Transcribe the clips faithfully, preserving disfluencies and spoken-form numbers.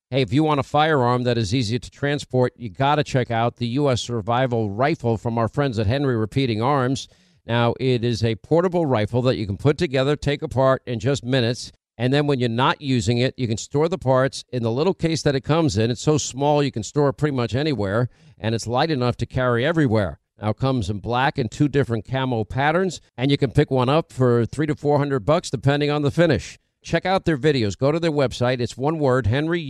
Hey, if you want a firearm that is easy to transport, you got to check out the U S Survival Rifle from our friends at Henry Repeating Arms. Now, it is a portable rifle that you can put together, take apart in just minutes. And then when you're not using it, you can store the parts in the little case that it comes in. It's so small you can store it pretty much anywhere, and it's light enough to carry everywhere. Now, it comes in black and two different camo patterns, and you can pick one up for three to four hundred bucks, depending on the finish. Check out their videos. Go to their website. It's one word,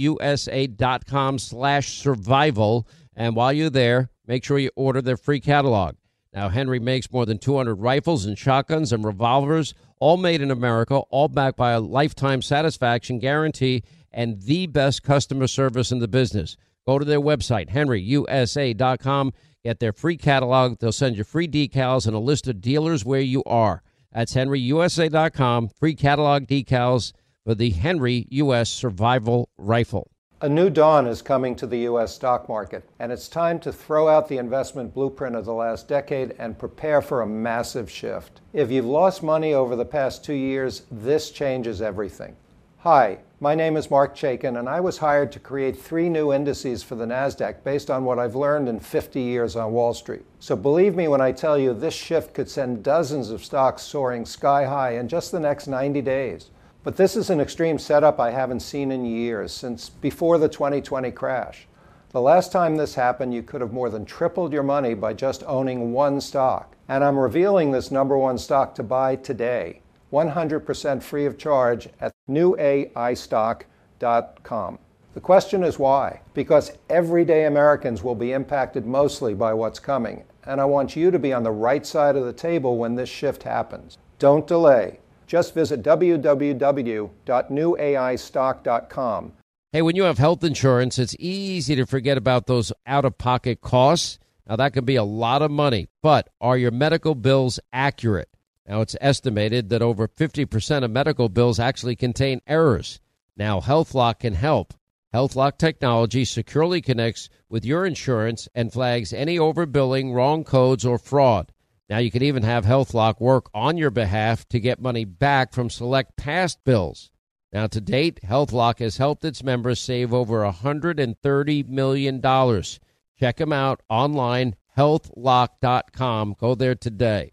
henryusa.com slash survival. And while you're there, make sure you order their free catalog. Now, Henry makes more than two hundred rifles and shotguns and revolvers, all made in America, all backed by a lifetime satisfaction guarantee and the best customer service in the business. Go to their website, henry u s a dot com. Get their free catalog. They'll send you free decals and a list of dealers where you are. That's henry u s a dot com. Free catalog decals for the Henry U S Survival Rifle. A new dawn is coming to the U S stock market, and it's time to throw out the investment blueprint of the last decade and prepare for a massive shift. If you've lost money over the past two years, this changes everything. Hi, my name is Mark Chaikin, and I was hired to create three new indices for the NASDAQ based on what I've learned in fifty years on Wall Street. So believe me when I tell you this shift could send dozens of stocks soaring sky high in just the next ninety days. But this is an extreme setup I haven't seen in years, since before the twenty twenty crash. The last time this happened, you could have more than tripled your money by just owning one stock. And I'm revealing this number one stock to buy today, one hundred percent free of charge at new a i stock dot com. The question is why? Because everyday Americans will be impacted mostly by what's coming, and I want you to be on the right side of the table when this shift happens. Don't delay. Just visit w w w dot new a i stock dot com. Hey, when you have health insurance, it's easy to forget about those out-of-pocket costs. Now, that can be a lot of money, but are your medical bills accurate? Now, it's estimated that over fifty percent of medical bills actually contain errors. Now, HealthLock can help. HealthLock technology securely connects with your insurance and flags any overbilling, wrong codes, or fraud. Now, you can even have HealthLock work on your behalf to get money back from select past bills. Now, to date, HealthLock has helped its members save over one hundred thirty million dollars. Check them out online, health lock dot com. Go there today.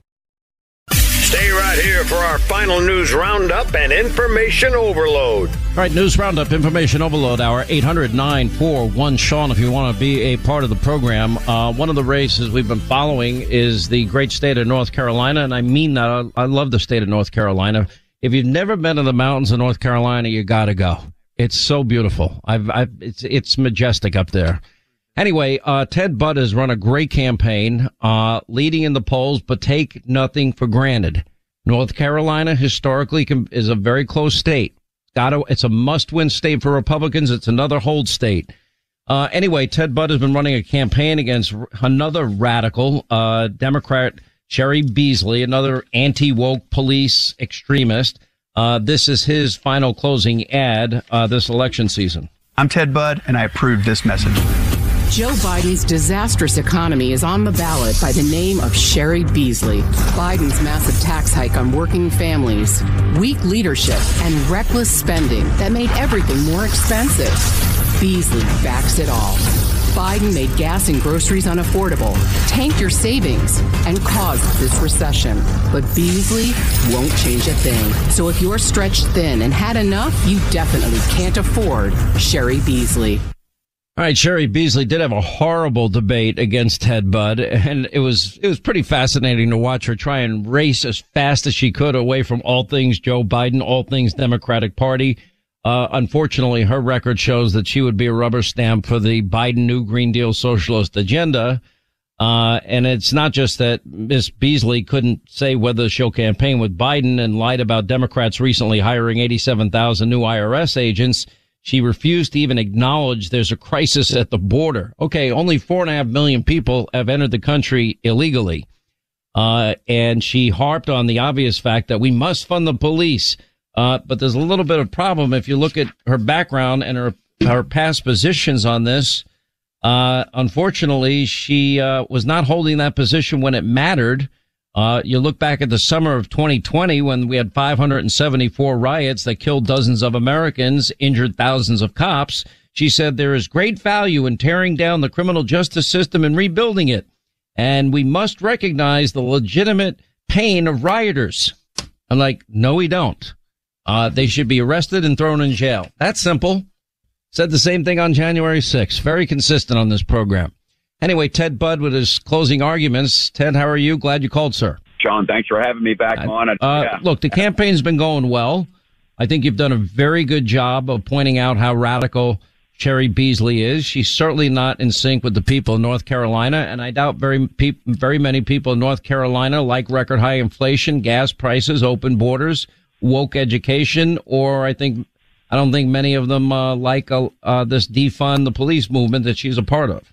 Stay right here for our final news roundup and information overload. All right, news roundup, information overload hour, eight hundred nine four one Sean if you want to be a part of the program. Uh, one of the races we've been following is the great state of North Carolina, and I mean that. I, I love the state of North Carolina. If you've never been to the mountains of North Carolina, you got to go. It's so beautiful. I've, I've, it's, it's majestic up there. Anyway, uh, Ted Budd has run a great campaign, uh, leading in the polls, but take nothing for granted. North Carolina historically can, is a very close state. Got to, it's a must-win state for Republicans. It's another hold state. Uh, anyway, Ted Budd has been running a campaign against another radical, uh, Democrat, Cheri Beasley, another anti-woke police extremist. Uh, this is his final closing ad, uh, this election season. I'm Ted Budd, and I approve this message. Joe Biden's disastrous economy is on the ballot by the name of Cheri Beasley. Biden's massive tax hike on working families, weak leadership, and reckless spending that made everything more expensive. Beasley backs it all. Biden made gas and groceries unaffordable, tanked your savings, and caused this recession. But Beasley won't change a thing. So if you're stretched thin and had enough, you definitely can't afford Cheri Beasley. All right, Cheri Beasley did have a horrible debate against Ted Budd, and it was it was pretty fascinating to watch her try and race as fast as she could away from all things Joe Biden, all things Democratic Party. Uh, unfortunately, her record shows that she would be a rubber stamp for the Biden New Green Deal socialist agenda. Uh, and it's not just that Miss Beasley couldn't say whether she'll campaign with Biden and lied about Democrats recently hiring eighty-seven thousand new I R S agents. She refused to even acknowledge there's a crisis at the border. Okay, only four and a half million people have entered the country illegally. Uh, and she harped on the obvious fact that we must fund the police. Uh, but there's a little bit of problem if you look at her background and her, her past positions on this. Uh, unfortunately, she, uh, was not holding that position when it mattered. Uh, you look back at the summer of twenty twenty when we had five hundred seventy-four riots that killed dozens of Americans, injured thousands of cops. She said there is great value in tearing down the criminal justice system and rebuilding it. And we must recognize the legitimate pain of rioters. I'm like, no, we don't. Uh, they should be arrested and thrown in jail. That's simple. Said the same thing on January sixth. Very consistent on this program. Anyway, Ted Budd with his closing arguments. Ted, how are you? Glad you called, sir. Sean, thanks for having me back uh, on. Uh, yeah. Look, the campaign's been going well. I think you've done a very good job of pointing out how radical Cheri Beasley is. She's certainly not in sync with the people of North Carolina, and I doubt very pe- very many people in North Carolina like record high inflation, gas prices, open borders, woke education, or I think I don't think many of them uh, like uh, uh, this defund the police movement that she's a part of.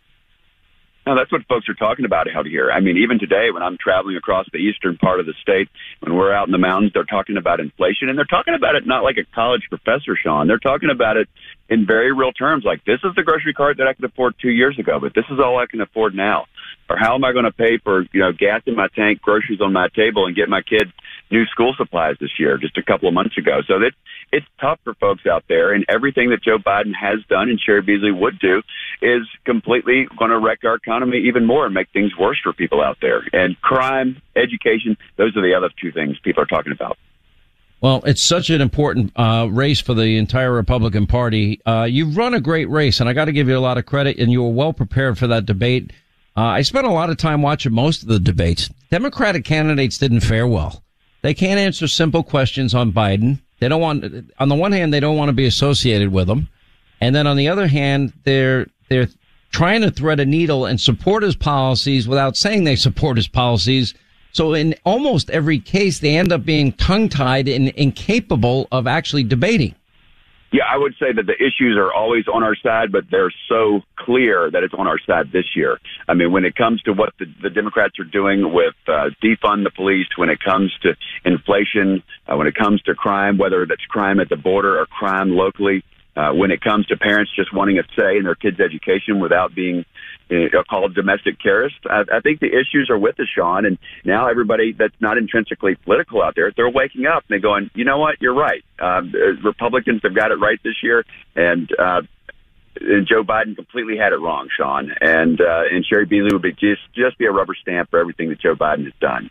No, that's what folks are talking about out here. I mean, even today when I'm traveling across the eastern part of the state, when we're out in the mountains, they're talking about inflation, and they're talking about it not like a college professor, Sean. They're talking about it in very real terms, like this is the grocery cart that I could afford two years ago, but this is all I can afford now. Or how am I going to pay for, you know, gas in my tank, groceries on my table, and get my kid new school supplies this year, just a couple of months ago. So that it's tough for folks out there, and everything that Joe Biden has done and Cheri Beasley would do is completely going to wreck our economy even more and make things worse for people out there. And crime, education, those are the other two things people are talking about. Well, it's such an important uh, race for the entire Republican Party. Uh, you've run a great race, and I got to give you a lot of credit, and you were well prepared for that debate. Uh, I spent a lot of time watching most of the debates. Democratic candidates didn't fare well. They can't answer simple questions on Biden. They don't want, on the one hand, they don't want to be associated with him. And then on the other hand, they're, they're trying to thread a needle and support his policies without saying they support his policies. So in almost every case, they end up being tongue-tied and incapable of actually debating. Yeah, I would say that the issues are always on our side, but they're so clear that it's on our side this year. I mean, when it comes to what the, the Democrats are doing with uh, defund the police, when it comes to inflation, uh, when it comes to crime, whether that's crime at the border or crime locally, uh, when it comes to parents just wanting a say in their kids' education without being uh, called domestic terrorists, I, I think the issues are with us, Sean. And now everybody that's not intrinsically political out there, they're waking up and they're going, you know what, you're right. Uh, Republicans have got it right this year, and uh, and Joe Biden completely had it wrong, Sean. And uh, and Cheri Beasley would be just just be a rubber stamp for everything that Joe Biden has done.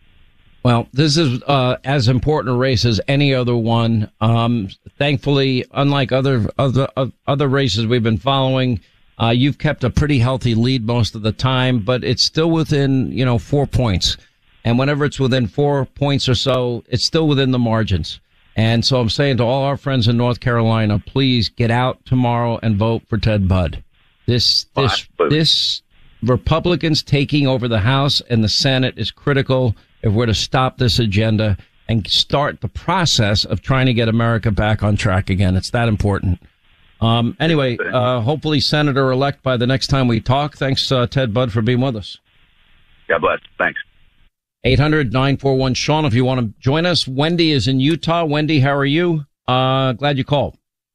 Well, this is uh, as important a race as any other one. Um, thankfully, unlike other other other races we've been following, uh, you've kept a pretty healthy lead most of the time, but it's still within, you know, four points. And whenever it's within four points or so, it's still within the margins. And so I'm saying to all our friends in North Carolina, please get out tomorrow and vote for Ted Budd. This this this Republicans taking over the House and the Senate is critical if we're to stop this agenda and start the process of trying to get America back on track again. It's that important. Um, anyway, uh, hopefully Senator-elect by the next time we talk. Thanks, uh, Ted Budd, for being with us. God bless. Thanks. eight hundred nine four one Sean if you want to join us. Wendy is in Utah. Wendy, how are you? Uh, glad you called.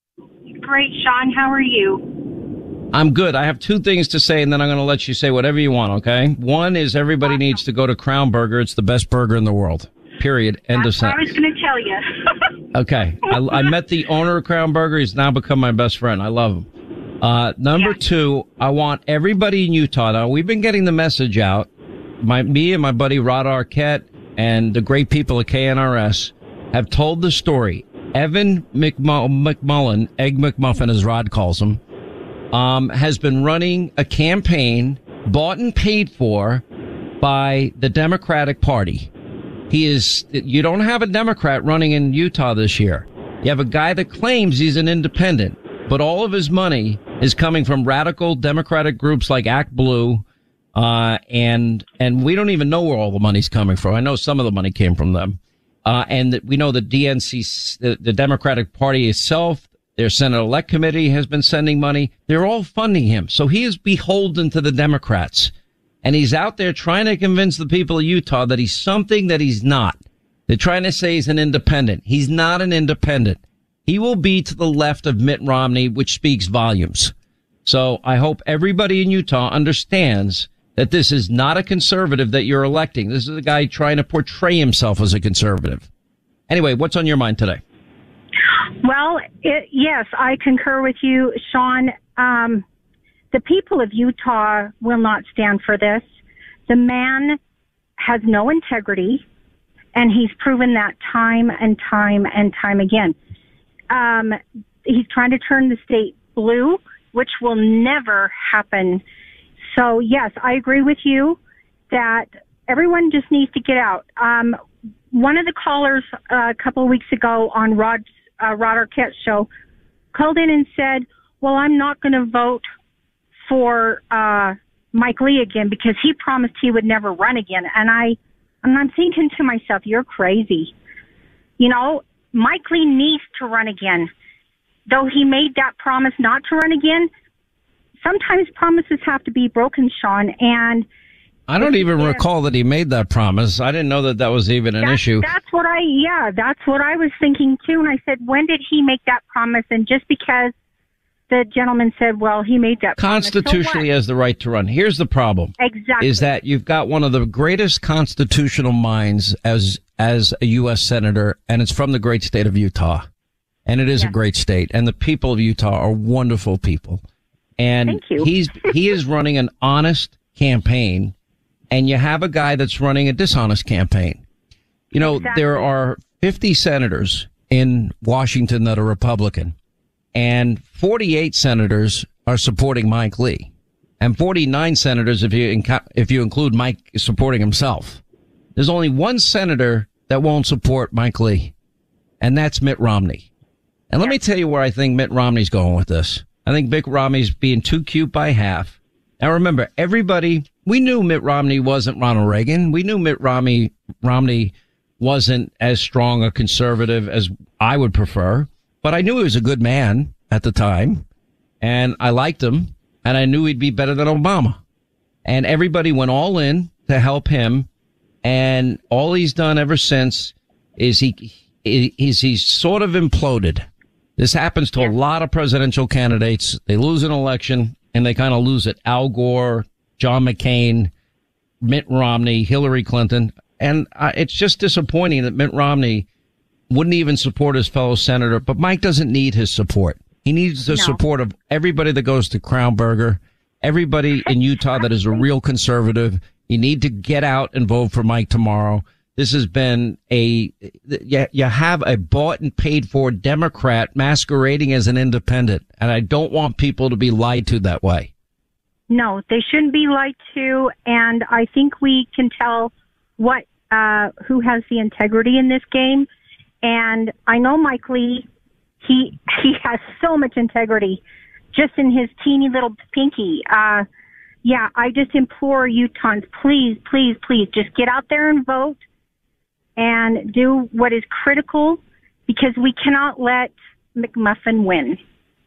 Great, Sean. How are you? I'm good. I have two things to say, and then I'm going to let you say whatever you want, okay? One is everybody needs to go to Crown Burger. It's the best burger in the world, period. End That's of sentence. what I was going to tell you. Okay. I, I met the owner of Crown Burger. He's now become my best friend. I love him. Uh, number yeah. two, I want everybody in Utah. Now, we've been getting the message out. My, me and my buddy Rod Arquette and the great people at K N R S have told the story. Evan McMu- McMullen, Egg McMuffin as Rod calls him, um, has been running a campaign bought and paid for by the Democratic Party. He is, you don't have a Democrat running in Utah this year. You have a guy that claims he's an independent, but all of his money is coming from radical Democratic groups like Act Blue. Uh, and, and we don't even know where all the money's coming from. I know some of the money came from them. Uh, and that we know the D N C, the, the Democratic Party itself, their Senate Elect Committee has been sending money. They're all funding him. So he is beholden to the Democrats. And he's out there trying to convince the people of Utah that he's something that he's not. They're trying to say he's an independent. He's not an independent. He will be to the left of Mitt Romney, which speaks volumes. So I hope everybody in Utah understands that this is not a conservative that you're electing. This is a guy trying to portray himself as a conservative. Anyway, what's on your mind today? Well, it, yes, I concur with you, Sean. Um, the people of Utah will not stand for this. The man has no integrity, and he's proven that time and time and time again. Um, he's trying to turn the state blue, which will never happen. So, yes, I agree with you that everyone just needs to get out. Um, one of the callers uh, a couple of weeks ago on Rod's, uh, Rod Arquette's show called in and said, well, I'm not going to vote for uh, Mike Lee again because he promised he would never run again. And, I, and I'm thinking to myself, you're crazy. You know, Mike Lee needs to run again. Though he made that promise not to run again, sometimes promises have to be broken, Sean, and I don't even recall that he made that promise. I didn't know that that was even an that's, issue. That's what I, yeah, that's what I was thinking too. And I said, when did he make that promise? And just because the gentleman said, well, he made that constitutionally promise, so he has the right to run. Here's the problem. Exactly. Is that you've got one of the greatest constitutional minds as, as a U S senator, and it's from the great state of Utah. And it is yeah. a great state. And the people of Utah are wonderful people. And Thank you. he's, he is running an honest campaign. And you have a guy that's running a dishonest campaign. You know, exactly. There are fifty senators in Washington that are Republican, and forty-eight senators are supporting Mike Lee, and forty-nine senators if you inc- if you include Mike supporting himself. There's only one senator that won't support Mike Lee, and that's Mitt Romney. And let me tell you where I think Mitt Romney's going with this. I think Mitt Romney's being too cute by half. Now remember, everybody, we knew Mitt Romney wasn't Ronald Reagan. We knew Mitt Romney, Romney wasn't as strong a conservative as I would prefer, but I knew he was a good man at the time, and I liked him, and I knew he'd be better than Obama. And everybody went all in to help him, and all he's done ever since is he, is he's sort of imploded. This happens to a lot of presidential candidates. They lose an election, and they kind of lose it. Al Gore, John McCain, Mitt Romney, Hillary Clinton. And uh, it's just disappointing that Mitt Romney wouldn't even support his fellow senator. But Mike doesn't need his support. He needs the no. support of everybody that goes to Crown Burger, everybody in Utah that is a real conservative. You need to get out and vote for Mike tomorrow. This has been a, you, you have a bought and paid for Democrat masquerading as an independent. And I don't want people to be lied to that way. No, they shouldn't be lied to. And I think we can tell what, uh, who has the integrity in this game. And I know Mike Lee, he, he has so much integrity just in his teeny little pinky. Uh, yeah, I just implore Utahns, please, please, please just get out there and vote. And do what is critical, because we cannot let McMuffin win.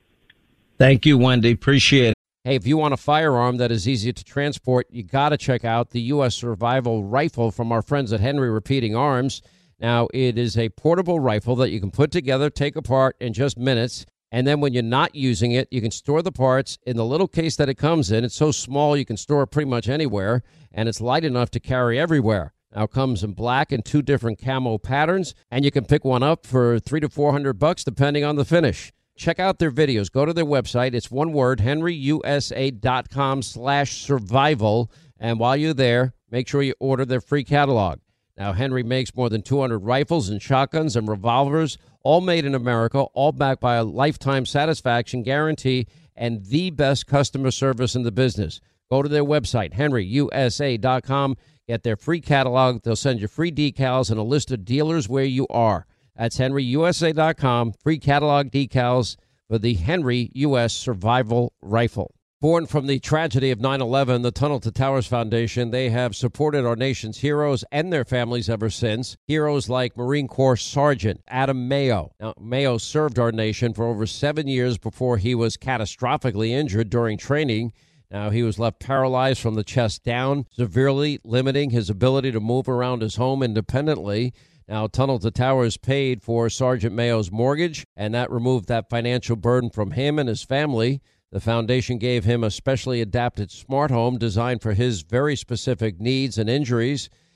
Thank you, Wendy. Appreciate it. Hey, if you want a firearm that is easy to transport, you got to check out the U S Survival Rifle from our friends at Henry Repeating Arms. Now, it is a portable rifle that you can put together, take apart in just minutes. And then when you're not using it, you can store the parts in the little case that it comes in. It's so small, you can store it pretty much anywhere. And it's light enough to carry everywhere. Now it comes in black and two different camo patterns, and you can pick one up for three to four hundred bucks depending on the finish. Check out their videos. Go to their website. It's one word, henryusa.com slash survival. And while you're there, make sure you order their free catalog. Now, Henry makes more than two hundred rifles and shotguns and revolvers, all made in America, all backed by a lifetime satisfaction guarantee and the best customer service in the business. Go to their website, henry u s a dot com. Get their free catalog. They'll send you free decals and a list of dealers where you are. That's henry u s a dot com. Free catalog decals for the Henry U S Survival Rifle. Born from the tragedy of nine eleven, the Tunnel to Towers Foundation, they have supported our nation's heroes and their families ever since. Heroes like Marine Corps Sergeant Adam Mayo. Now, Mayo served our nation for over seven years before he was catastrophically injured during training. Now, he was left paralyzed from the chest down, severely limiting his ability to move around his home independently. Now, Tunnel to Towers paid for Sergeant Mayo's mortgage, and that removed that financial burden from him and his family. The foundation gave him a specially adapted smart home designed for his very specific needs and injuries.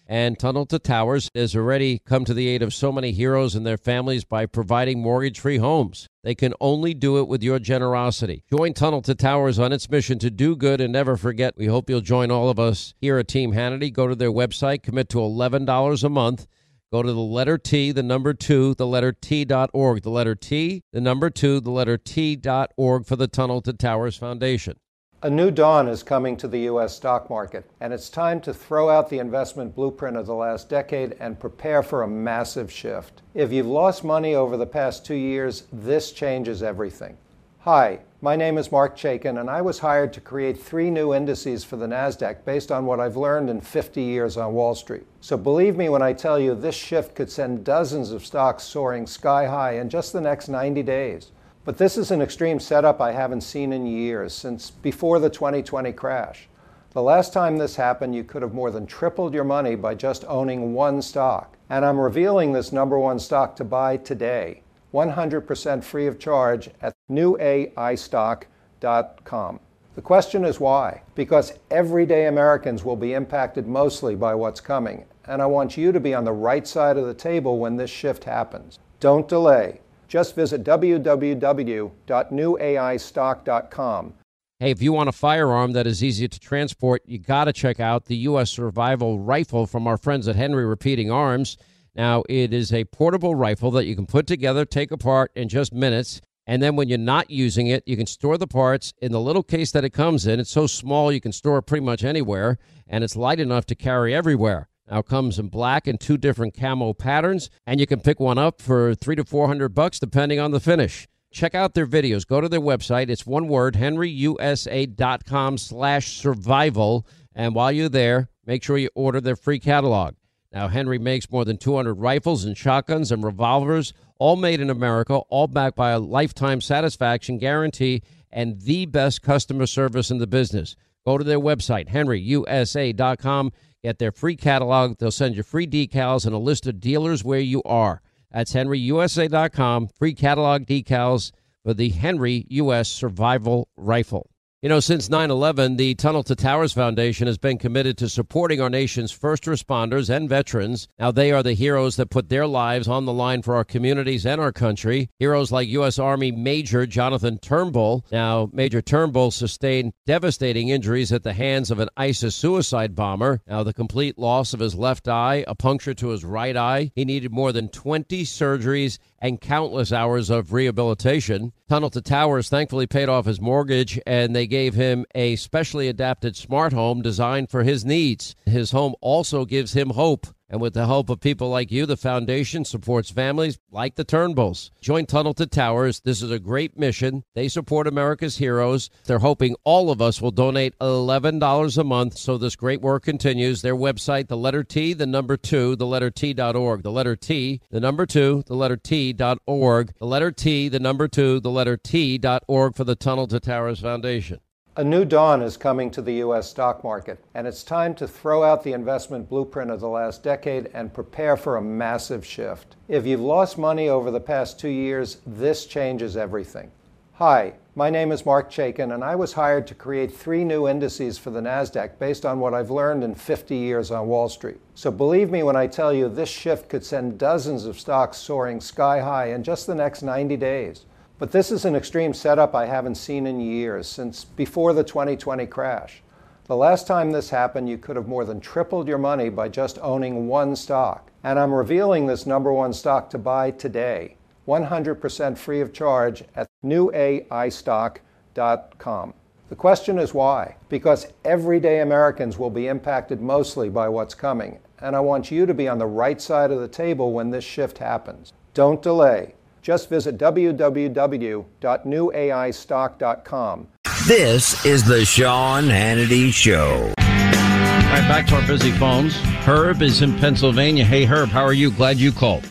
And Tunnel to Towers has already come to the aid of so many heroes and their families by providing mortgage-free homes. They can only do it with your generosity. Join Tunnel to Towers on its mission to do good and never forget. We hope you'll join all of us here at Team Hannity. Go to their website, commit to eleven dollars a month. Go to the letter T, the number two, the letter T dot org. The letter T, the number two, the letter T dot org for the Tunnel to Towers Foundation. A new dawn is coming to the U S stock market, and it's time to throw out the investment blueprint of the last decade and prepare for a massive shift. If you've lost money over the past two years, this changes everything. Hi, my name is Mark Chaikin, and I was hired to create three new indices for the NASDAQ based on what I've learned in fifty years on Wall Street. So believe me when I tell you this shift could send dozens of stocks soaring sky high in just the next ninety days. But this is an extreme setup I haven't seen in years, since before the twenty twenty crash. The last time this happened, you could have more than tripled your money by just owning one stock. And I'm revealing this number one stock to buy today, one hundred percent free of charge at new A I stock dot com. The question is why? Because everyday Americans will be impacted mostly by what's coming, and I want you to be on the right side of the table when this shift happens. Don't delay. Just visit w w w dot new A I stock dot com. Hey, if you want a firearm that is easy to transport, you got to check out the U S Survival Rifle from our friends at Henry Repeating Arms. Now, it is a portable rifle that you can put together, take apart in just minutes, and then when you're not using it, you can store the parts in the little case that it comes in. It's so small you can store it pretty much anywhere, and it's light enough to carry everywhere. Now it comes in black and two different camo patterns, and you can pick one up for three to four hundred bucks depending on the finish. Check out their videos. Go to their website. It's one word, henry u s a dot com slash survival. And while you're there, make sure you order their free catalog. Now, Henry makes more than two hundred rifles and shotguns and revolvers, all made in America, all backed by a lifetime satisfaction guarantee and the best customer service in the business. Go to their website, henry u s a dot com. Get their free catalog. They'll send you free decals and a list of dealers where you are. That's henry u s a dot com. Free catalog decals for the Henry U S Survival Rifle. You know, since nine eleven, the Tunnel to Towers Foundation has been committed to supporting our nation's first responders and veterans. Now, they are the heroes that put their lives on the line for our communities and our country. Heroes like U S Army Major Jonathan Turnbull. Now, Major Turnbull sustained devastating injuries at the hands of an ISIS suicide bomber. Now, the complete loss of his left eye, a puncture to his right eye. He needed more than twenty surgeries and countless hours of rehabilitation. Tunnel to Towers thankfully paid off his mortgage, and they gave him a specially adapted smart home designed for his needs. His home also gives him hope. And with the help of people like you, the foundation supports families like the Turnbulls. Join Tunnel to Towers. This is a great mission. They support America's heroes. They're hoping all of us will donate eleven dollars a month so this great work continues. Their website, the letter T, the number two, the letter T dot org. The letter T, the number two, the letter T dot org. The letter T, the number two, the letter T dot org for the Tunnel to Towers Foundation. A new dawn is coming to the U S stock market, and it's time to throw out the investment blueprint of the last decade and prepare for a massive shift. If you've lost money over the past two years, this changes everything. Hi, my name is Mark Chaikin, and I was hired to create three new indices for the NASDAQ based on what I've learned in fifty years on Wall Street. So believe me when I tell you this shift could send dozens of stocks soaring sky high in just the next ninety days. But this is an extreme setup I haven't seen in years, since before the twenty twenty crash. The last time this happened, you could have more than tripled your money by just owning one stock. And I'm revealing this number one stock to buy today, one hundred percent free of charge at new A I stock dot com. The question is why? Because everyday Americans will be impacted mostly by what's coming, and I want you to be on the right side of the table when this shift happens. Don't delay. Just visit w w w dot new A I stock dot com. This is the Sean Hannity Show. All right, back to our busy phones. Herb is in Pennsylvania. Hey, Herb, how are you? Glad you called.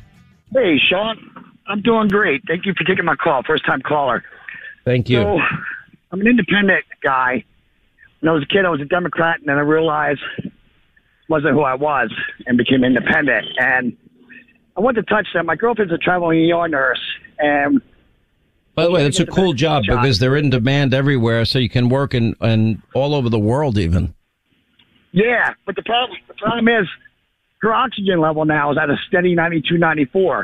Hey, Sean. I'm doing great. Thank you for taking my call. First-time caller. Thank you. So, I'm an independent guy. When I was a kid, I was a Democrat, and then I realized it wasn't who I was and became independent. And I want to touch that. My girlfriend's a traveling E R nurse, and by the way, that's a cool job because they're in demand everywhere, so you can work in, in all over the world even. Yeah, but the problem the problem is her oxygen level now is at a steady ninety-two, ninety-four.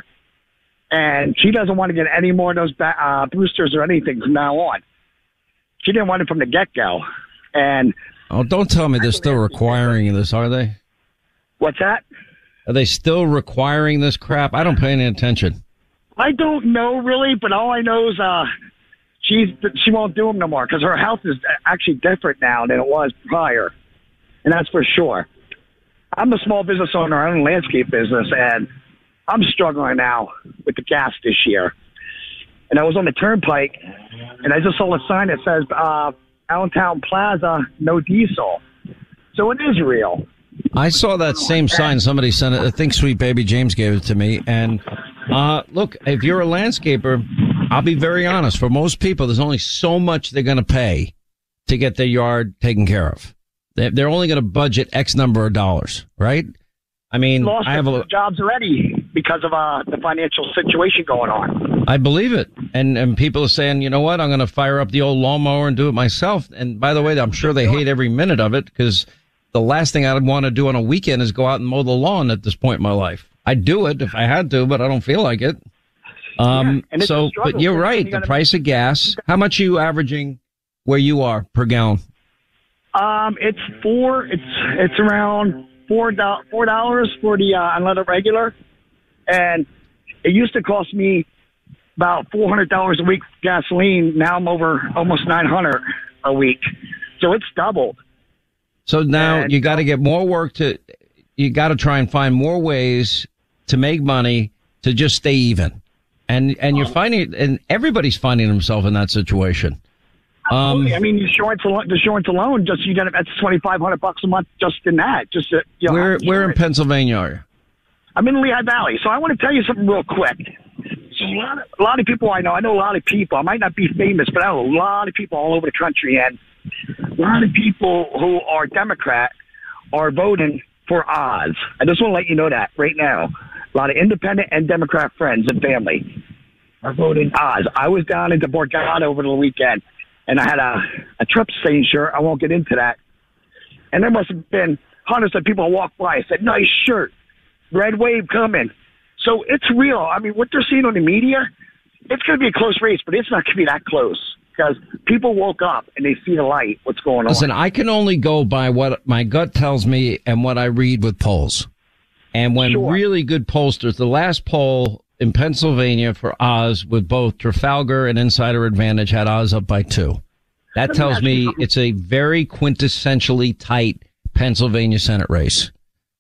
And she doesn't want to get any more of those uh, boosters or anything from now on. She didn't want it from the get-go. And oh, don't tell me they're still requiring this, are they? What's that? Are they still requiring this crap? I don't pay any attention. I don't know, really, but all I know is uh, she's, she won't do them no more because her health is actually different now than it was prior. And that's for sure. I'm a small business owner. I own a landscape business, and I'm struggling now with the gas this year. And I was on the turnpike, and I just saw a sign that says, uh, Allentown Plaza, no diesel. So it is real. I saw that same sign. Somebody sent it. I think Sweet Baby James gave it to me. And uh, look, if you're a landscaper, I'll be very honest. For most people, there's only so much they're going to pay to get their yard taken care of. They're only going to budget X number of dollars, right? I mean, lost I have a, jobs already because of uh, the financial situation going on. I believe it. And and people are saying, you know what, I'm going to fire up the old lawnmower and do it myself. And by the way, I'm sure they hate every minute of it because the last thing I'd want to do on a weekend is go out and mow the lawn at this point in my life. I'd do it if I had to, but I don't feel like it. Um, yeah, so, but you're right. The price of gas. How much are you averaging where you are per gallon? Um, it's four. It's it's around four do- four dollars for the uh, unleaded regular, and it used to cost me about four hundred dollars a week for gasoline. Now I'm over almost nine hundred a week, so it's doubled. So now and, you got to get more work to. You got to try and find more ways to make money to just stay even, and and you're finding, and everybody's finding themselves in that situation. Um, I mean, the insurance alone, the insurance alone, just you got that's twenty five hundred bucks a month just in that. Just uh, you know, where where in Pennsylvania are you? I'm in Lehigh Valley, so I want to tell you something real quick. So a lot of a lot of people I know, I know a lot of people. I might not be famous, but I know a lot of people all over the country, and a lot of people who are Democrat are voting for Oz. I just want to let you know that right now. A lot of independent and Democrat friends and family are voting Oz. I was down into Borgata over the weekend. And I had a, a Trump stain shirt. I won't get into that. And there must have been hundreds of people who walked by and said, nice shirt, red wave coming. So it's real. I mean, what they're seeing on the media, it's going to be a close race, but it's not going to be that close because people woke up and they see the light, what's going on. Listen, I can only go by what my gut tells me and what I read with polls. And when sure. really good pollsters, the last poll in Pennsylvania for Oz with both Trafalgar and Insider Advantage had Oz up by two. That tells me it's a very quintessentially tight Pennsylvania Senate race.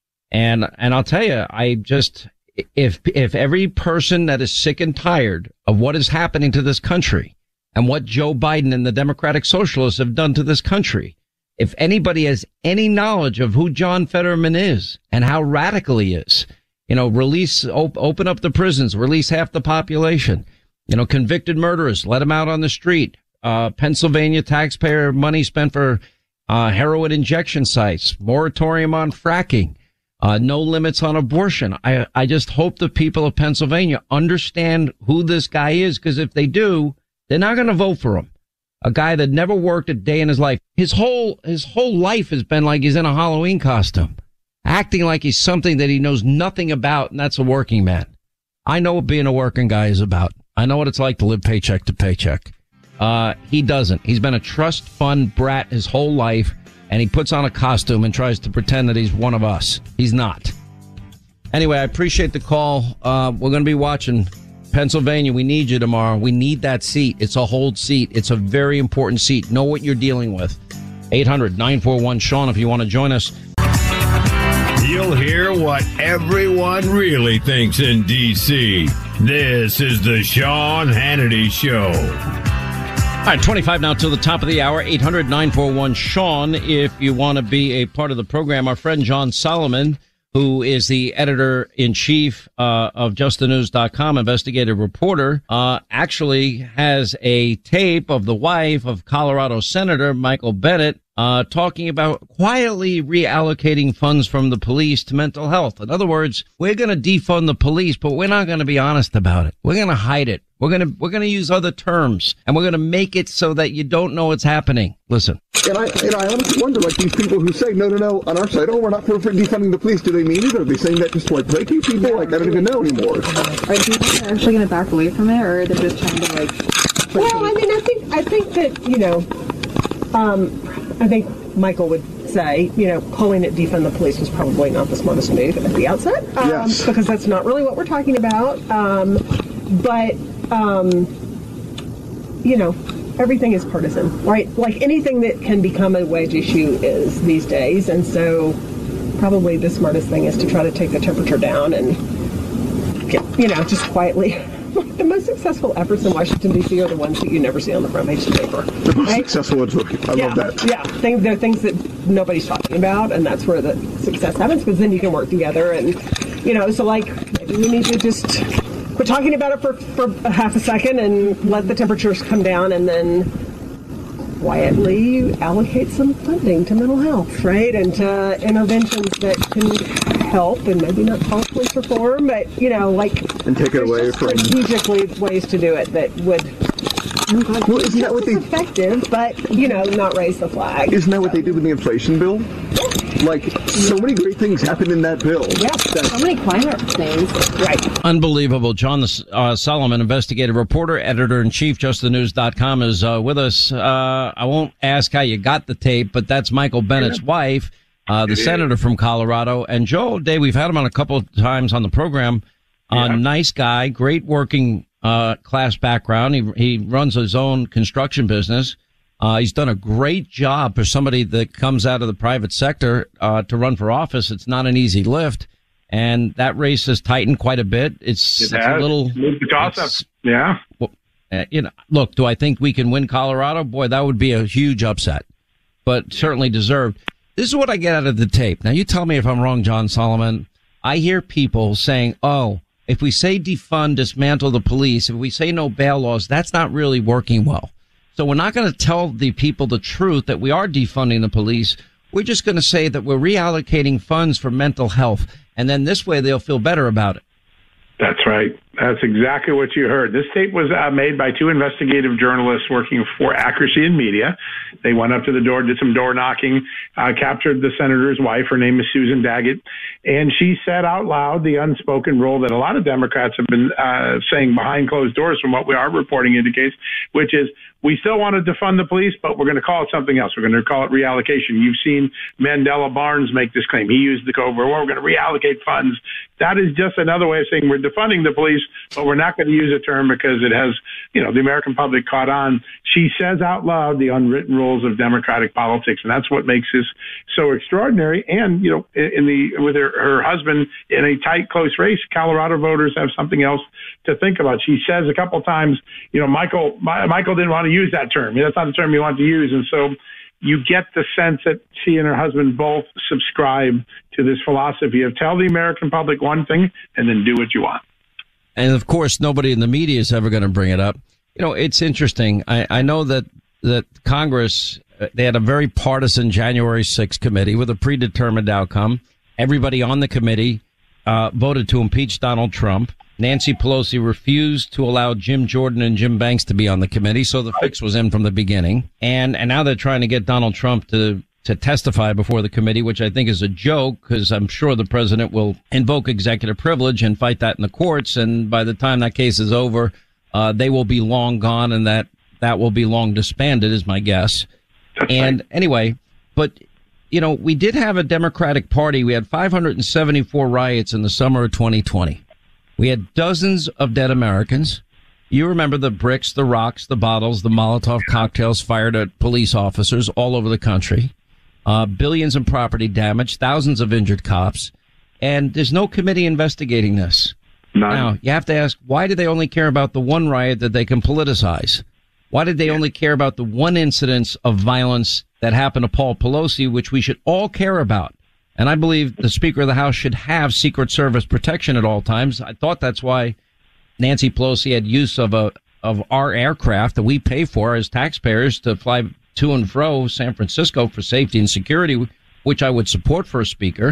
And, and I'll tell you, I just, if, if every person that is sick and tired of what is happening to this country and what Joe Biden and the Democratic Socialists have done to this country, if anybody has any knowledge of who John Fetterman is and how radical he is, you know, release, op- open up the prisons, release half the population. You know, convicted murderers, let them out on the street. Uh, Pennsylvania taxpayer money spent for uh, heroin injection sites, moratorium on fracking, uh, no limits on abortion. I, I just hope the people of Pennsylvania understand who this guy is, because if they do, they're not going to vote for him. A guy that never worked a day in his life. His whole, his whole life has been like he's in a Halloween costume, acting like he's something that he knows nothing about, and that's a working man. I know what being a working guy is about. I know what it's like to live paycheck to paycheck. Uh, he doesn't. He's been a trust fund brat his whole life, and he puts on a costume and tries to pretend that he's one of us. He's not. Anyway, I appreciate the call. Uh, we're going to be watching Pennsylvania. We need you tomorrow. We need that seat. It's a hold seat. It's a very important seat. Know what you're dealing with. eight hundred nine four one Sean if you want to join us. You'll hear what everyone really thinks in D C. This is the Sean Hannity Show. All right, twenty-five now till the top of the hour. eight hundred nine four one Sean if you want to be a part of the program. Our friend John Solomon, who is the editor-in-chief uh, of just the news dot com, investigative reporter, uh, actually has a tape of the wife of Colorado Senator Michael Bennet uh, talking about quietly reallocating funds from the police to mental health. In other words, we're going to defund the police, but we're not going to be honest about it. We're going to hide it. We're going to, we're going to use other terms, and we're going to make it so that you don't know what's happening. Listen. And I, and I honestly wonder, like, these people who say, no, no, no, on our side, oh, we're not for defunding the police, do they mean it? Or are they saying that just to, like, placate people? Like, I don't even know anymore. Are people actually going to back away from it, or are they just trying to, like, placate? Well, I mean, I think, I think that, you know, um, I think Michael would say, you know, calling it defund the police was probably not the smartest move at the outset. Um, yes. Because that's not really what we're talking about. Um, but, um, you know, everything is partisan, right? Like anything that can become a wedge issue is these days. And so probably the smartest thing is to try to take the temperature down and, get, you know, just quietly. The most successful efforts in Washington, D C are the ones that you never see on the front page of the paper. The most right? successful ones, I yeah, love that. Yeah, things, there are things that nobody's talking about, and that's where the success happens, because then you can work together. And, you know, so like, maybe we need to just quit talking about it for, for a half a second and let the temperatures come down, and then quietly allocate some funding to mental health, right? And to interventions that can help, and maybe not call police reform, but, you know, like, and take it away from strategically ways to do it that would, well, isn't that what they effective, but, you know, not raise the flag. Isn't that what they did with the inflation bill? Like, so many great things happened in that bill. Yeah, so many climate things. Right. Unbelievable. John uh, Solomon, investigative reporter, editor-in-chief, just the news dot com, is uh, with us. Uh, I won't ask how you got the tape, but that's Michael Bennett's wife, uh, the senator from Colorado. And Joel Day, we've had him on a couple of times on the program. Uh, yeah. Nice guy, great working uh, class background. He, he runs his own construction business. Uh, he's done a great job for somebody that comes out of the private sector, uh, to run for office. It's not an easy lift. And that race has tightened quite a bit. It's, it it's a little, moved the toss up. Yeah. Well, uh, you know, look, do I think we can win Colorado? Boy, that would be a huge upset, but certainly deserved. This is what I get out of the tape. Now, you tell me if I'm wrong, John Solomon. I hear people saying, oh, if we say defund, dismantle the police, if we say no bail laws, that's not really working well. So we're not going to tell the people the truth that we are defunding the police. We're just going to say that we're reallocating funds for mental health. And then this way they'll feel better about it. That's right. That's exactly what you heard. This tape was uh, made by two investigative journalists working for Accuracy in Media. They went up to the door, did some door knocking, uh, captured the senator's wife. Her name is Susan Daggett. And she said out loud the unspoken rule that a lot of Democrats have been uh, saying behind closed doors from what we are reporting indicates, which is we still want to defund the police, but we're going to call it something else. We're going to call it reallocation. You've seen Mandela Barnes make this claim. He used the code where we're going to reallocate funds. That is just another way of saying we're defunding the police, but we're not going to use a term because it has, you know, the American public caught on. She says out loud the unwritten rules of democratic politics, and that's what makes this so extraordinary. And, you know, in the with her, her husband in a tight, close race, Colorado voters have something else to think about. She says a couple times, you know, Michael, my, Michael didn't want to use that term. That's not the term you want to use. And so you get the sense that she and her husband both subscribe to this philosophy of tell the American public one thing and then do what you want. And of course, nobody in the media is ever going to bring it up. You know, it's interesting. I, I know that, that Congress, they had a very partisan January sixth committee with a predetermined outcome. Everybody on the committee uh, voted to impeach Donald Trump. Nancy Pelosi refused to allow Jim Jordan and Jim Banks to be on the committee, so the fix was in from the beginning. And and now they're trying to get Donald Trump to to testify before the committee, which I think is a joke, because I'm sure the president will invoke executive privilege and fight that in the courts. And by the time that case is over, uh, they will be long gone, and that that will be long disbanded, is my guess. That's and right. Anyway, but you know, we did have a Democratic Party. We had five hundred seventy-four riots in the summer of twenty twenty. We had dozens of dead Americans. You remember the bricks, the rocks, the bottles, the Molotov cocktails fired at police officers all over the country. Uh, billions in property damage, thousands of injured cops. And there's no committee investigating this. None. Now, you have to ask, why do they only care about the one riot that they can politicize? Why did they only care about the one incidence of violence that happened to Paul Pelosi, which we should all care about? And I believe the Speaker of the House should have Secret Service protection at all times. I thought that's why Nancy Pelosi had use of a of our aircraft that we pay for as taxpayers to fly to and fro San Francisco for safety and security, which I would support for a speaker.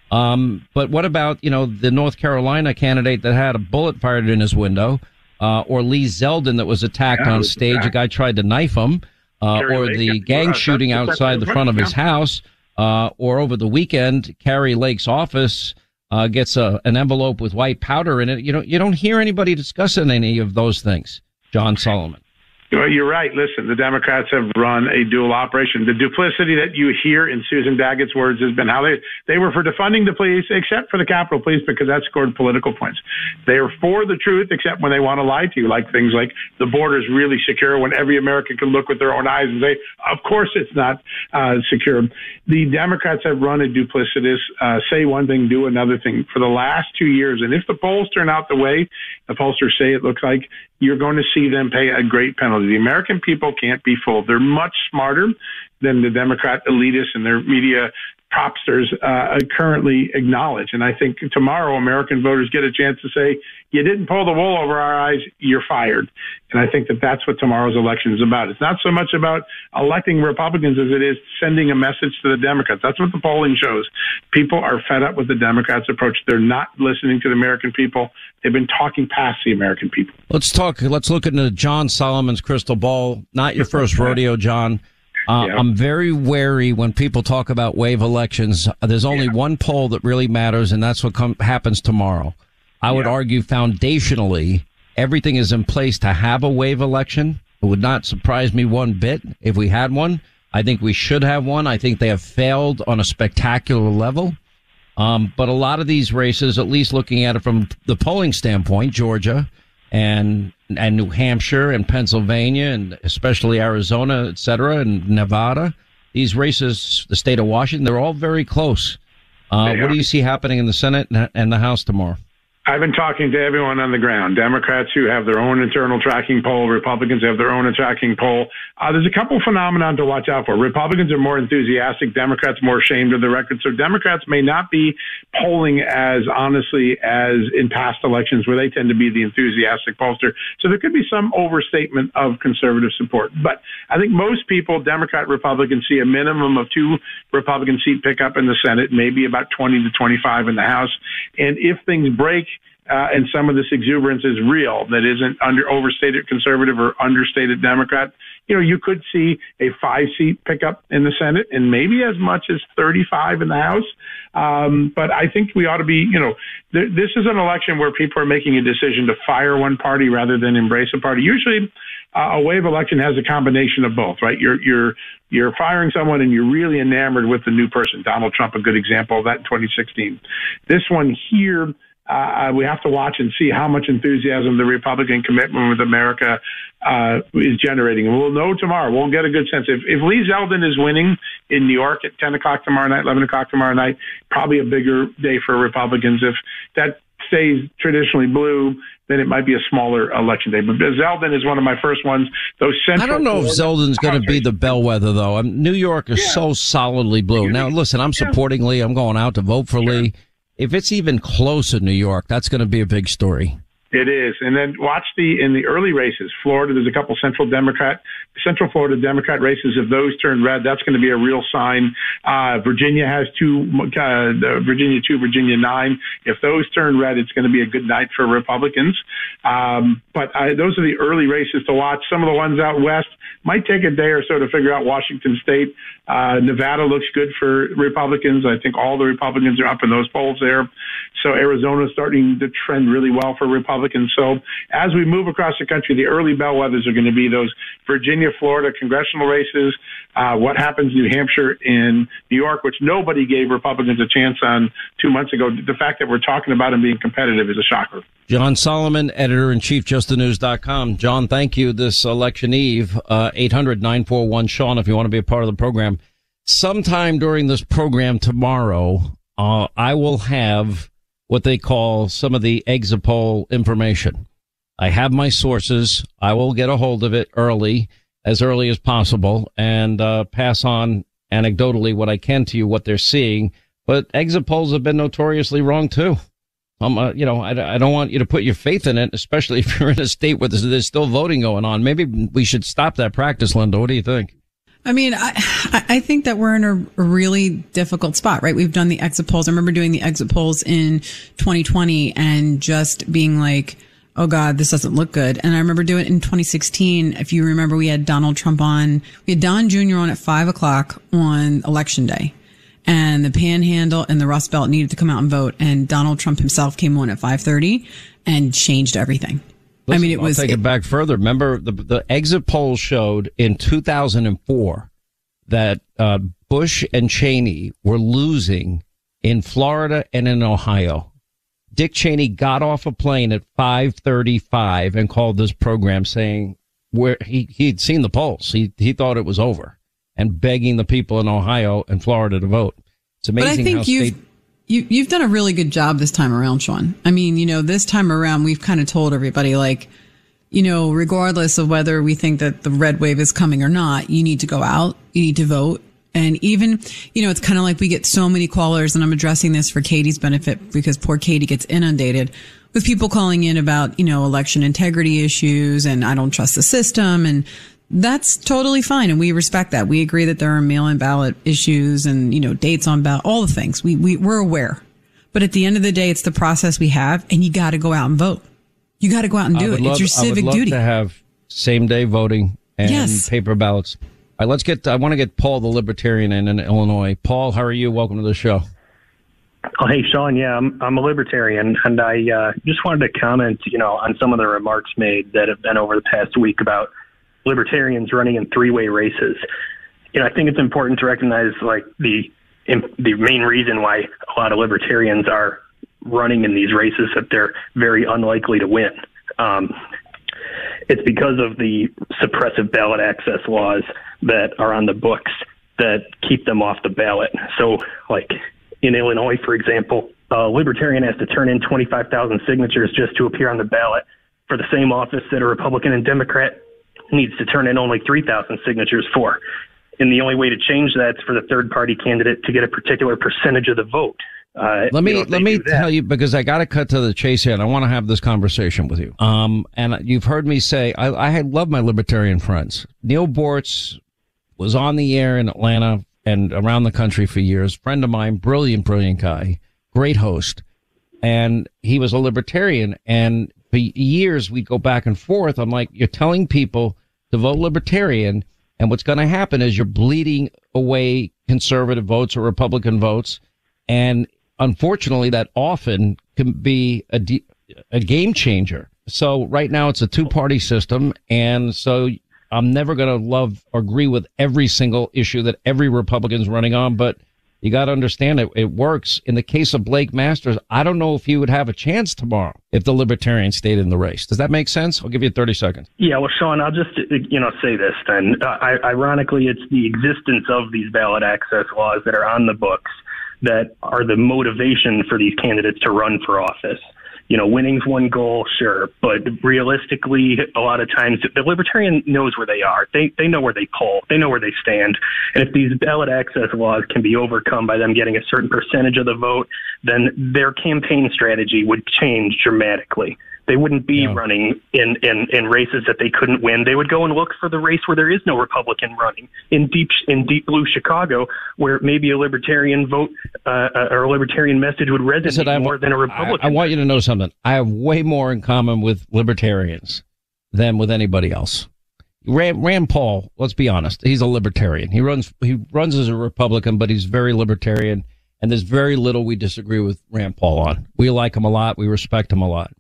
Um, but what about, you know, the North Carolina candidate that had a bullet fired in his window, uh, or Lee Zeldin that was attacked Yeah, on stage? A guy tried to knife him, uh, Carrie or Lake, the yeah. gang Uh, shooting that's- that's outside the right, front of his yeah. house, uh, or over the weekend, Carrie Lake's office, uh, gets a, an envelope with white powder in it. You don't, you don't hear anybody discussing any of those things, John Solomon. Well, you're right. Listen, the Democrats have run a dual operation. The duplicity that you hear in Susan Daggett's words has been how they, they were for defunding the police, except for the Capitol Police, because that scored political points. They are for the truth, except when they want to lie to you, like things like the border is really secure, when every American can look with their own eyes and say, of course it's not uh, secure. The Democrats have run a duplicitous, uh, say one thing, do another thing for the last two years. And if the polls turn out the way the pollsters say it looks like, you're going to see them pay a great penalty. The American people can't be fooled. They're much smarter than the Democrat elitists and their media propsters uh, currently acknowledge. And I think tomorrow American voters get a chance to say, you didn't pull the wool over our eyes, you're fired. And I think that that's what tomorrow's election is about. It's not so much about electing Republicans as it is sending a message to the Democrats. That's what the polling shows. People are fed up with the Democrats' approach. They're not listening to the American people. They've been talking past the American people. Let's talk. Let's look into John Solomon's crystal ball. Not your first rodeo, John. Uh, Yeah. I'm very wary when people talk about wave elections. There's only yeah. one poll that really matters, and that's what com- happens tomorrow. I would yeah. argue foundationally, everything is in place to have a wave election. It would not surprise me one bit if we had one. I think we should have one. I think they have failed on a spectacular level. Um, but a lot of these races, at least looking at it from the polling standpoint, Georgia and and New Hampshire and Pennsylvania and especially Arizona, et cetera, and Nevada, these races, the state of Washington, they're all very close. Uh, what do you see happening in the Senate and the House tomorrow? I've been talking to everyone on the ground, Democrats who have their own internal tracking poll, Republicans have their own tracking poll. Uh, there's a couple phenomenon to watch out for. Republicans are more enthusiastic, Democrats more ashamed of the record. So Democrats may not be polling as honestly as in past elections where they tend to be the enthusiastic pollster. So there could be some overstatement of conservative support. But I think most people, Democrat, Republican, see a minimum of two Republican seat pickup in the Senate, maybe about twenty to twenty-five in the House. And if things break, Uh, and some of this exuberance is real, that isn't under overstated conservative or understated Democrat, you know, you could see a five-seat pickup in the Senate and maybe as much as thirty-five in the House. Um, but I think we ought to be, you know, th- this is an election where people are making a decision to fire one party rather than embrace a party. Usually uh, a wave election has a combination of both, right? You're, you're, you're firing someone and you're really enamored with the new person. Donald Trump, a good example of that in twenty sixteen. This one here, Uh, we have to watch and see how much enthusiasm the Republican commitment with America uh, is generating. And we'll know tomorrow. We'll get a good sense. If, if Lee Zeldin is winning in New York at ten o'clock tomorrow night, eleven o'clock tomorrow night, probably a bigger day for Republicans. If that stays traditionally blue, then it might be a smaller election day. But Zeldin is one of my first ones. Those central I don't know if Zeldin's going to be the bellwether, though. I mean, New York is yeah. so solidly blue. Now, listen, I'm supporting Lee. I'm going out to vote for Lee. If it's even close in New York, that's going to be a big story. It is. And then watch the, in the early races, Florida, there's a couple central Democrat, central Florida Democrat races. If those turn red, that's going to be a real sign. Uh, Virginia has two, uh, Virginia two, Virginia nine. If those turn red, it's going to be a good night for Republicans. Um, but uh, those are the early races to watch. Some of the ones out west might take a day or so to figure out. Washington State, uh, Nevada looks good for Republicans. I think all the Republicans are up in those polls there. So Arizona is starting to trend really well for Republicans. So as we move across the country, the early bellwethers are going to be those Virginia, Florida congressional races. Uh, what happens in New Hampshire and New York, which nobody gave Republicans a chance on two months ago. The fact that we're talking about them being competitive is a shocker. John Solomon, editor-in-chief, just the news dot com. John, thank you. This election eve, uh, eight hundred, nine four one, Sean, if you want to be a part of the program. Sometime during this program tomorrow, uh, I will have what they call some of the exit poll information. I have my sources. I will get a hold of it early, as early as possible, and uh, pass on anecdotally what I can to you, what they're seeing. But exit polls have been notoriously wrong, too. Um, uh, you know, I, I don't want you to put your faith in it, especially if you're in a state where there's, there's still voting going on. Maybe we should stop that practice, Linda. What do you think? I mean, I, I think that we're in a really difficult spot, right? We've done the exit polls. I remember doing the exit polls in twenty twenty and just being like, oh God, this doesn't look good. And I remember doing it in twenty sixteen. If you remember, we had Donald Trump on, we had Don Junior on at five o'clock on election day, and the Panhandle and the Rust Belt needed to come out and vote. And Donald Trump himself came on at five thirty and changed everything. Listen, I mean, it was. I'll take it, it back further. Remember, the the exit polls showed in two thousand four that uh, Bush and Cheney were losing in Florida and in Ohio. Dick Cheney got off a plane at five thirty-five and called this program saying where he he'd seen the polls. He he thought it was over, and begging the people in Ohio and Florida to vote. It's amazing. But I think how you've, state- you, you've done a really good job this time around, Sean. I mean, you know, this time around, we've kind of told everybody, like, you know, regardless of whether we think that the red wave is coming or not, you need to go out, you need to vote. And even, you know, it's kind of like we get so many callers, and I'm addressing this for Katie's benefit because poor Katie gets inundated with people calling in about, you know, election integrity issues and I don't trust the system. And that's totally fine. And we respect that. We agree that there are mail-in ballot issues and, you know, dates on ballot, all the things. We, we, we're aware. But at the end of the day, it's the process we have, and you got to go out and vote. You got to go out and do it. Love, it's your civic I would love duty. to have same day voting and yes. paper ballots. All right, let's get, I want to get Paul the Libertarian in, in Illinois. Paul, how are you? Welcome to the show. Oh, hey, Sean. Yeah, I'm I'm a libertarian, and I uh, just wanted to comment, you know, on some of the remarks made that have been over the past week about libertarians running in three-way races. You know, I think it's important to recognize, like, the the main reason why a lot of libertarians are running in these races that they're very unlikely to win. Um, it's because of the suppressive ballot access laws that are on the books that keep them off the ballot. So, like, in Illinois, for example, a libertarian has to turn in twenty-five thousand signatures just to appear on the ballot for the same office that a Republican and Democrat needs to turn in only three thousand signatures for. And the only way to change that is for the third party candidate to get a particular percentage of the vote. Uh, let me you know, let me tell you, because I got to cut to the chase here, and I want to have this conversation with you. Um, and you've heard me say I, I love my libertarian friends. Neil Bortz was on the air in Atlanta and around the country for years. Friend of mine, brilliant, brilliant guy, great host, and he was a libertarian. And for years we'd go back and forth. I'm like, you're telling people to vote libertarian, and what's going to happen is you're bleeding away conservative votes or Republican votes, and unfortunately, that often can be a, de- a game changer. So right now it's a two-party system, and so I'm never going to love or agree with every single issue that every Republican's running on, but you got to understand it. It works. In the case of Blake Masters, I don't know if he would have a chance tomorrow if the Libertarians stayed in the race. Does that make sense? I'll give you thirty seconds. Yeah, well, Sean, I'll just, you know, say this then. Uh, I, ironically, it's the existence of these ballot access laws that are on the books that are the motivation for these candidates to run for office. You know, winning's one goal, sure, but realistically, a lot of times the libertarian knows where they are. They they know where they poll. They know where they stand. And if these ballot access laws can be overcome by them getting a certain percentage of the vote, then their campaign strategy would change dramatically. They wouldn't be yeah. running in, in, in races that they couldn't win. They would go and look for the race where there is no Republican running in deep in deep blue Chicago, where maybe a libertarian vote uh, or a libertarian message would resonate Listen, more than a Republican. I, I want you to know something. I have way more in common with libertarians than with anybody else. Rand, Rand Paul, let's be honest, he's a libertarian. He runs he runs as a Republican, but he's very libertarian, and there's very little we disagree with Rand Paul on. We like him a lot. We respect him a lot.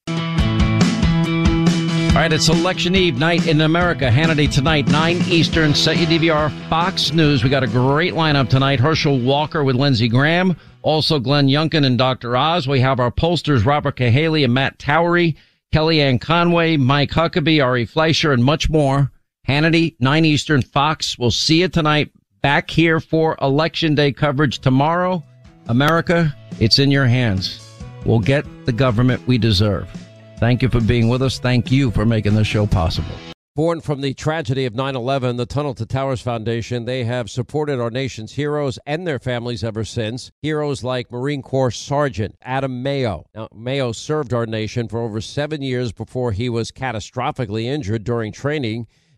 All right, it's election eve night in America. Hannity tonight, nine Eastern. Set your D V R. Fox News. We got a great lineup tonight. Herschel Walker with Lindsey Graham. Also Glenn Youngkin and Doctor Oz. We have our pollsters, Robert Cahaley and Matt Towery, Kellyanne Conway, Mike Huckabee, Ari Fleischer, and much more. Hannity, nine Eastern, Fox. We'll see you tonight back here for Election Day coverage tomorrow. America, it's in your hands. We'll get the government we deserve. Thank you for being with us. Thank you for making this show possible. Born from the tragedy of nine eleven, the Tunnel to Towers Foundation, they have supported our nation's heroes and their families ever since. Heroes like Marine Corps Sergeant Adam Mayo. Now, Mayo served our nation for over seven years before he was catastrophically injured during training.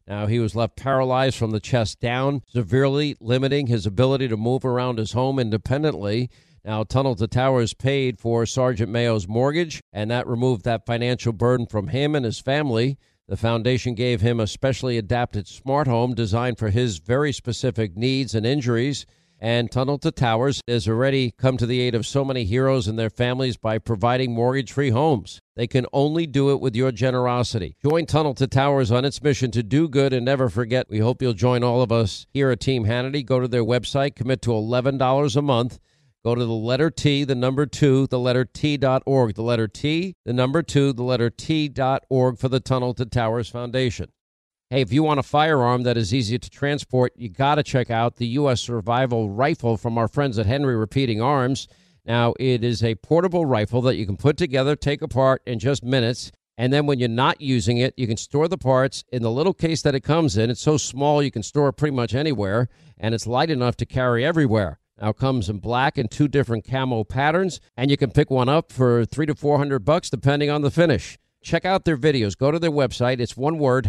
Now, he was left paralyzed from the chest down, severely limiting his ability to move around his home independently. Now, Tunnel to Towers paid for Sergeant Mayo's mortgage, and that removed that financial burden from him and his family. The foundation gave him a specially adapted smart home designed for his very specific needs and injuries. And Tunnel to Towers has already come to the aid of so many heroes and their families by providing mortgage-free homes. They can only do it with your generosity. Join Tunnel to Towers on its mission to do good and never forget. We hope you'll join all of us here at Team Hannity. Go to their website, commit to eleven dollars a month. Go to the letter T, the number two, the letter T dot org. The letter T, the number two, the letter T dot org for the Tunnel to Towers Foundation. Hey, if you want a firearm that is easy to transport, you got to check out the U S Survival Rifle from our friends at Henry Repeating Arms. Now, it is a portable rifle that you can put together, take apart in just minutes, and then when you're not using it, you can store the parts in the little case that it comes in. It's so small you can store it pretty much anywhere, and it's light enough to carry everywhere. Now, it comes in black and two different camo patterns, and you can pick one up for three to four hundred bucks, depending on the finish. Check out their videos. Go to their website. It's one word,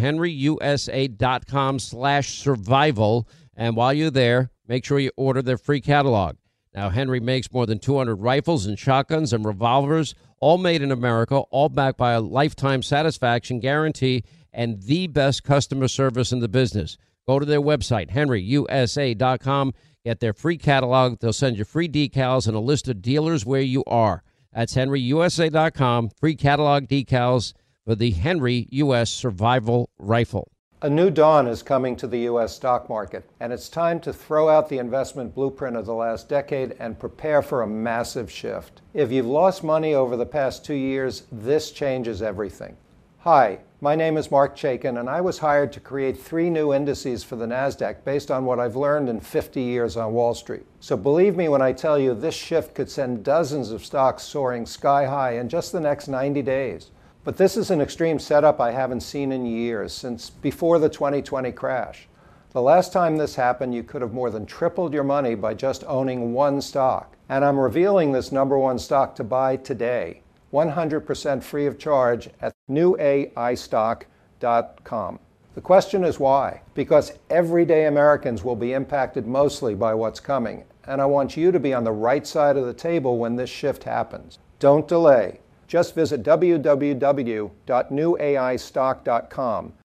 henryusa.com slash survival. And while you're there, make sure you order their free catalog. Now, Henry makes more than two hundred rifles and shotguns and revolvers, all made in America, all backed by a lifetime satisfaction guarantee and the best customer service in the business. Go to their website, henry u s a dot com. Get their free catalog. They'll send you free decals and a list of dealers where you are. That's henry u s a dot com. Free catalog decals for the Henry U S Survival Rifle. A new dawn is coming to the U S stock market, and it's time to throw out the investment blueprint of the last decade and prepare for a massive shift. If you've lost money over the past two years, this changes everything. Hi, my name is Mark Chaikin, and I was hired to create three new indices for the NASDAQ based on what I've learned in fifty years on Wall Street. So believe me when I tell you this shift could send dozens of stocks soaring sky high in just the next ninety days. But this is an extreme setup I haven't seen in years, since before the twenty twenty crash. The last time this happened, you could have more than tripled your money by just owning one stock. And I'm revealing this number one stock to buy today, one hundred percent free of charge at new a i stock dot com. The question is why? Because everyday Americans will be impacted mostly by what's coming, and I want you to be on the right side of the table when this shift happens. Don't delay. Just visit w w w dot new a i stock dot com